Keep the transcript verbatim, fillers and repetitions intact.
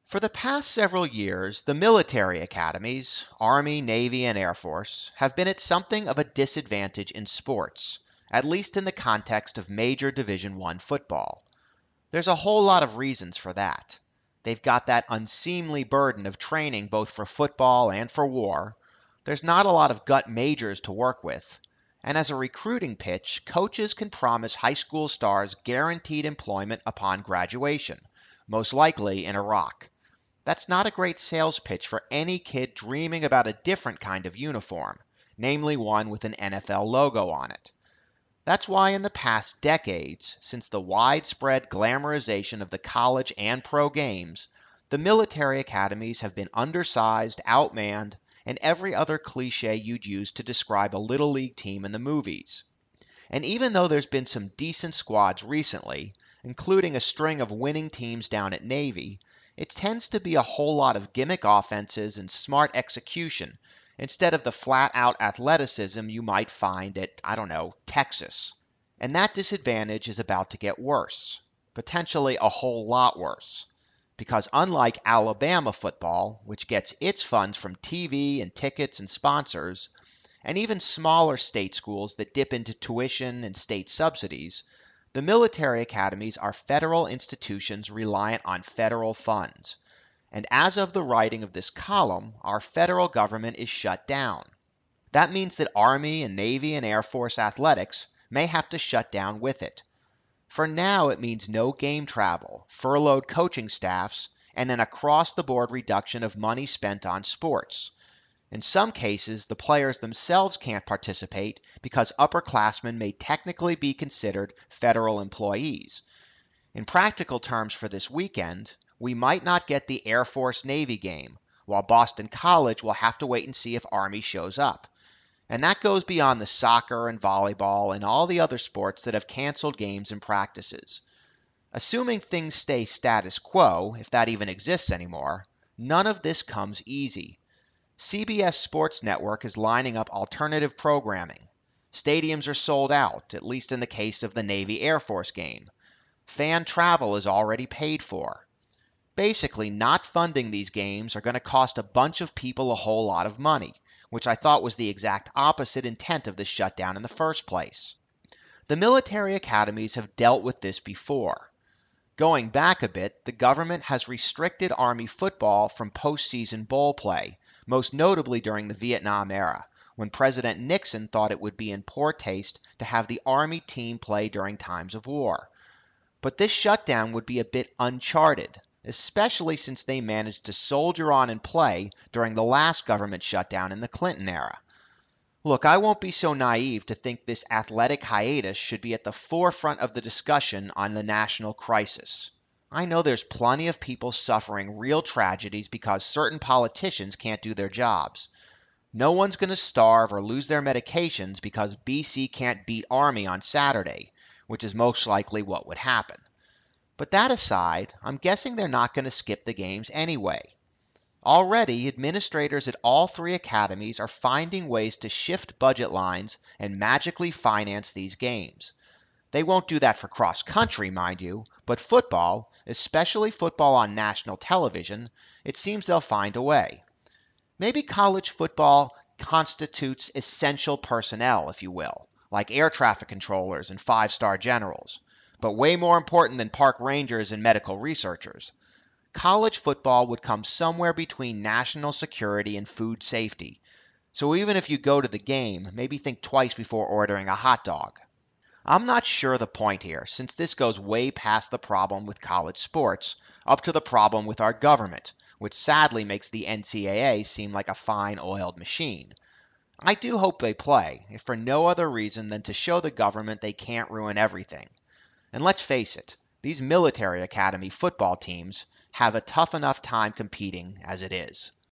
For the past several years, the military academies, Army, Navy, and Air Force, have been at something of a disadvantage in sports, at least in the context of major Division One football. There's a whole lot of reasons for that. They've got that unseemly burden of training both for football and for war. There's not a lot of gut majors to work with. And as a recruiting pitch, coaches can promise high school stars guaranteed employment upon graduation, most likely in Iraq. That's not a great sales pitch for any kid dreaming about a different kind of uniform, namely one with an N F L logo on it. That's why in the past decades, since the widespread glamorization of the college and pro games, the military academies have been undersized, outmanned, and every other cliche you'd use to describe a little league team in the movies. And even though there's been some decent squads recently, including a string of winning teams down at Navy, it tends to be a whole lot of gimmick offenses and smart execution instead of the flat-out athleticism you might find at, I don't know, Texas. And that disadvantage is about to get worse, potentially a whole lot worse. Because unlike Alabama football, which gets its funds from T V and tickets and sponsors, and even smaller state schools that dip into tuition and state subsidies, the military academies are federal institutions reliant on federal funds. And as of the writing of this column, our federal government is shut down. That means that Army and Navy and Air Force athletics may have to shut down with it. For now, it means no game travel, furloughed coaching staffs, and an across-the-board reduction of money spent on sports. In some cases, the players themselves can't participate because upperclassmen may technically be considered federal employees. In practical terms for this weekend, we might not get the Air Force-Navy game, while Boston College will have to wait and see if Army shows up. And that goes beyond the soccer and volleyball and all the other sports that have canceled games and practices. Assuming things stay status quo, if that even exists anymore, none of this comes easy. C B S Sports Network is lining up alternative programming. Stadiums are sold out, at least in the case of the Navy Air Force game. Fan travel is already paid for. Basically, not funding these games are going to cost a bunch of people a whole lot of money, which I thought was the exact opposite intent of the shutdown in the first place. The military academies have dealt with this before. Going back a bit, the government has restricted Army football from postseason bowl play, most notably during the Vietnam era, when President Nixon thought it would be in poor taste to have the Army team play during times of war. But this shutdown would be a bit uncharted, especially since they managed to soldier on and play during the last government shutdown in the Clinton era. Look, I won't be so naive to think this athletic hiatus should be at the forefront of the discussion on the national crisis. I know there's plenty of people suffering real tragedies because certain politicians can't do their jobs. No one's going to starve or lose their medications because B C can't beat Army on Saturday, which is most likely what would happen. But that aside, I'm guessing they're not going to skip the games anyway. Already, administrators at all three academies are finding ways to shift budget lines and magically finance these games. They won't do that for cross-country, mind you, but football, especially football on national television, it seems they'll find a way. Maybe college football constitutes essential personnel, if you will, like air traffic controllers and five-star generals, but way more important than park rangers and medical researchers. College football would come somewhere between national security and food safety. So even if you go to the game, maybe think twice before ordering a hot dog. I'm not sure the point here, since this goes way past the problem with college sports, up to the problem with our government, which sadly makes the N C double A seem like a fine oiled machine. I do hope they play, if for no other reason than to show the government they can't ruin everything. And let's face it, these military academy football teams have a tough enough time competing as it is.